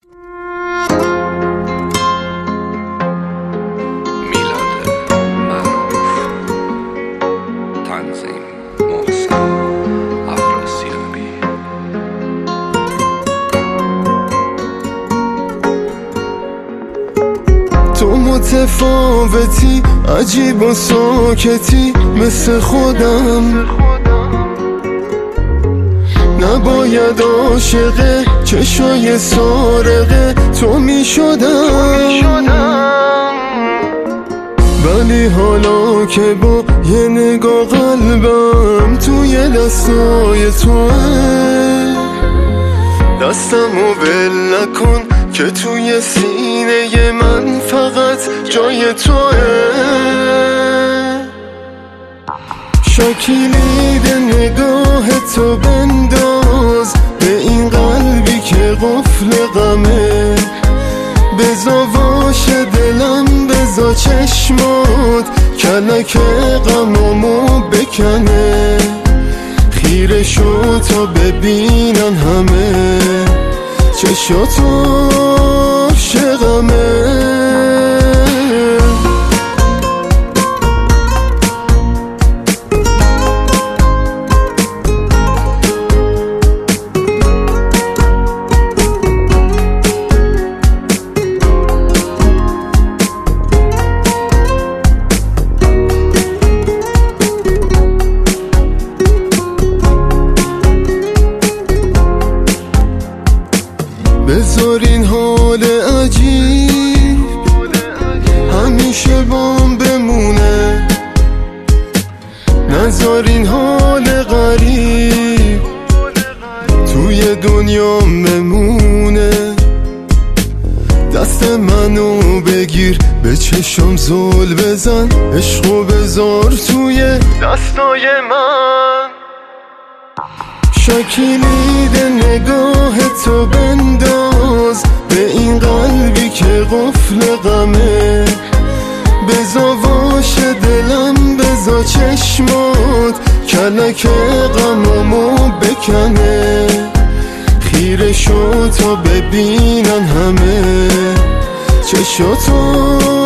تو متفاوتی، عجیب و ساکتی مثل خودم، نباید عاشق چشای سارقه تو می شدم، ولی حالا که با یه نگاه قلبم توی دستای توه، دستمو ول نکن که توی سینه من فقط جای توه. شکلید نگاه تو بنداز به این قلبی که قفل غمه، بزا واشه دلم، بزا چشمات کلک غمامو بکنه، خیره شو تا ببینن همه چشاتو عاشقمه. بذار این حال عجیب همیشه بام بمونه، نذار این حال غریب توی دنیا ممونه، دست منو بگیر به چشم زل بزن، عشقو بذار توی دستای من، شکلید نگاه تو بنداز به این قلبی که قفل غمه، بزا واشه دلم، بزا چشمات کلک غمامو بکنه، خیره شو تا ببینن همه چشاتو